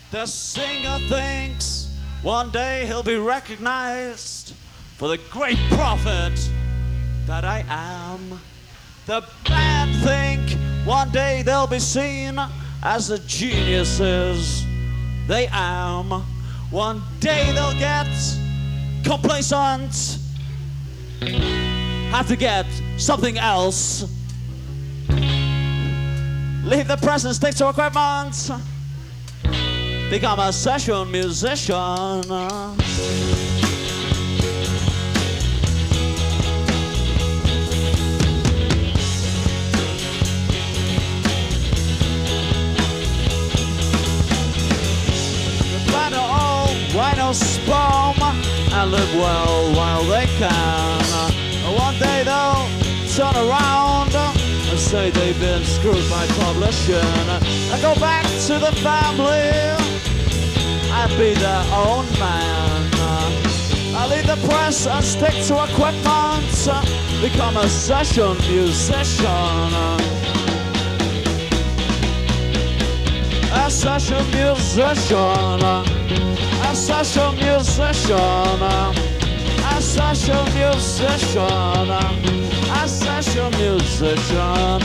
The singer thinks one day he'll be recognized for the great prophet that I am. The band think one day they'll be seen as the geniuses they am. One day they'll get complacent, have to get something else. Leave the present, stick to equipment, become a session musician. Find an old rhino sperm and live well while they can. One day they'll turn around and say they've been screwed by publishing and go back to the family and be their own man. I leave the press and stick to equipment, become a session musician. A session musician. A session musician. A session musician. A session musician.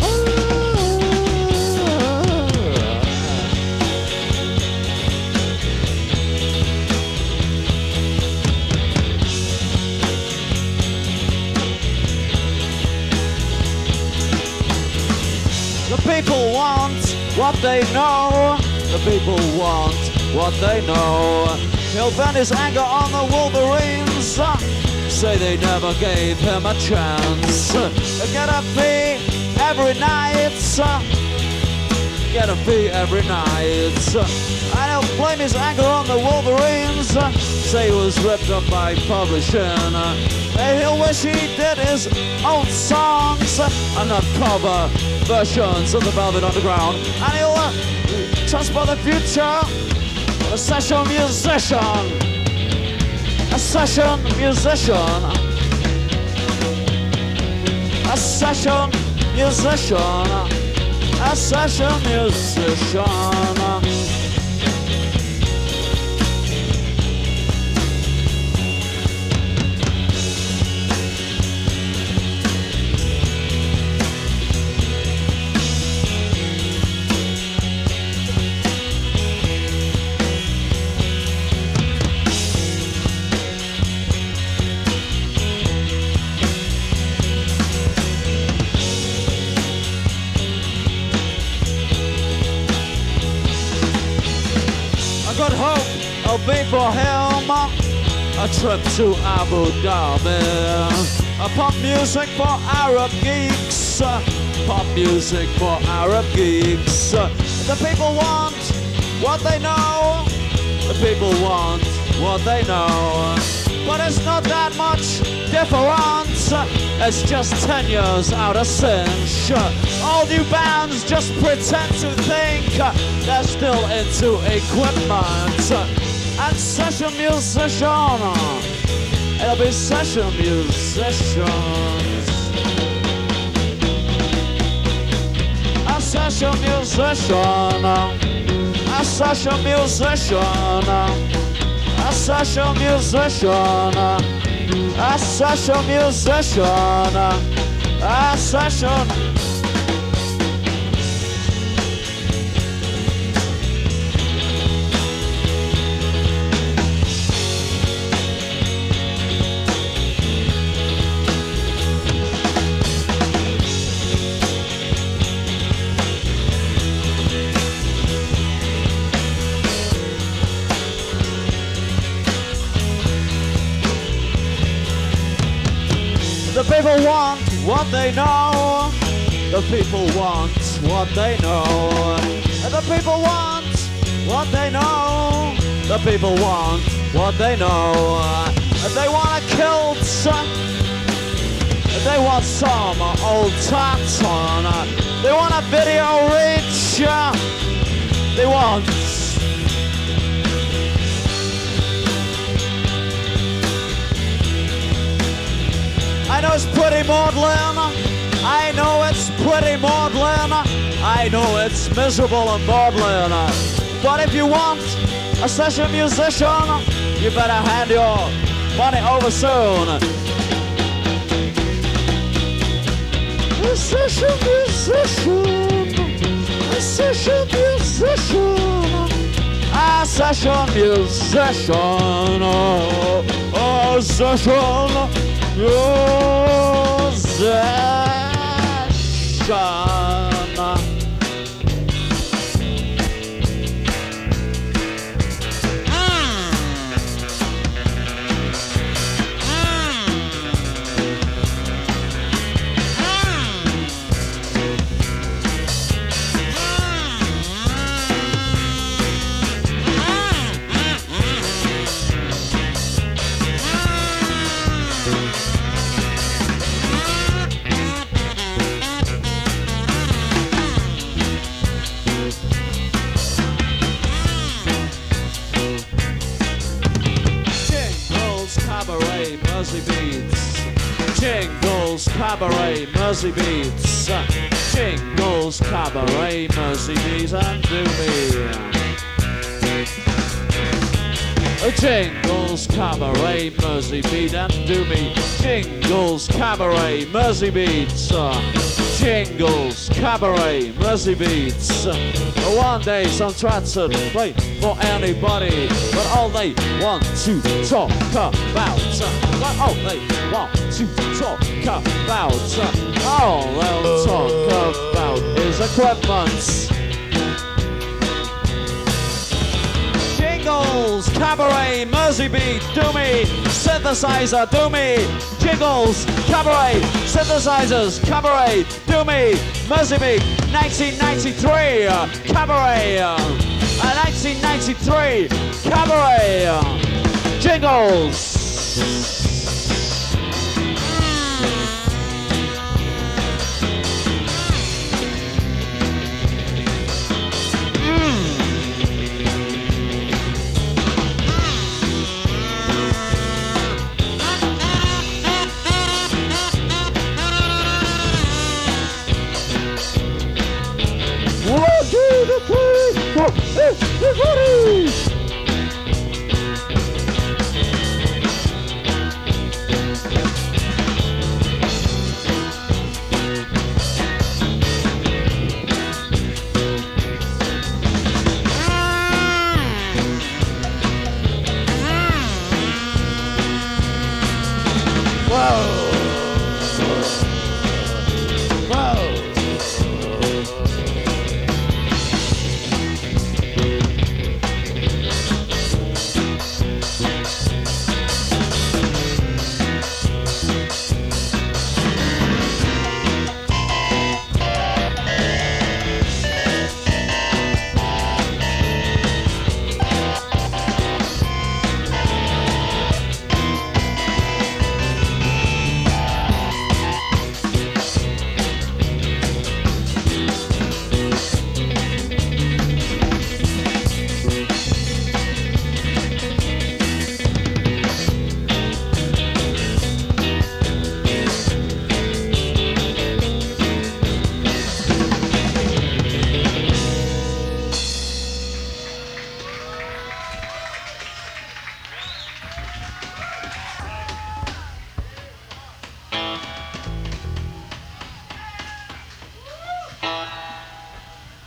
The people want what they know. The people want what they know. He'll vent his anger on the Wolverines. Say they never gave him a chance. Get a fee every night. Get a fee every night. And he'll blame his anger on the Wolverines. Say he was ripped up by publishing. He'll wish he did his own songs and not cover versions of the Velvet Underground. And he'll transport the future. A session musician. A session musician. A session musician. A session musician. Good hope will be for him a trip to Abu Dhabi. Pop music for Arab geeks. Pop music for Arab geeks. The people want what they know. The people want what they know. But it's not that much difference. It's just 10 years out of cinch. All new bands just pretend to think they're still into equipment. And session musician, it'll be session musicians. A session musician. A session musician. A session musician. A session musician. A session. The people want what they know. The people want what they know. The people want what they know. The people want what they know. They want a kilt. They want some old tartan. They want a video reach. They want I know it's pretty maudlin. I know it's pretty maudlin. I know it's miserable and maudlin. But if you want a session musician, you better hand your money over soon. A session musician, a session musician, a session musician, a session musician. Mersey beats, Jingles, Cabaret, Mersey beats, Jingles, Cabaret, Mersey beats, and do me. Jingles, Cabaret, Mersey beat, and do me. Jingles, Cabaret, Mersey beats, Jingles, Cabaret, Mersey beats. One day some trats would play for anybody, but all they want to talk about, but all they want to talk about, all they'll talk about is equipment. Jingles, Cabaret, Mersey beat, do me. Synthesizer, do me. Jingles, Cabaret, synthesizers, Cabaret, do me. Mersey beat, 1993, Cabaret, 1993, Cabaret, Jingles.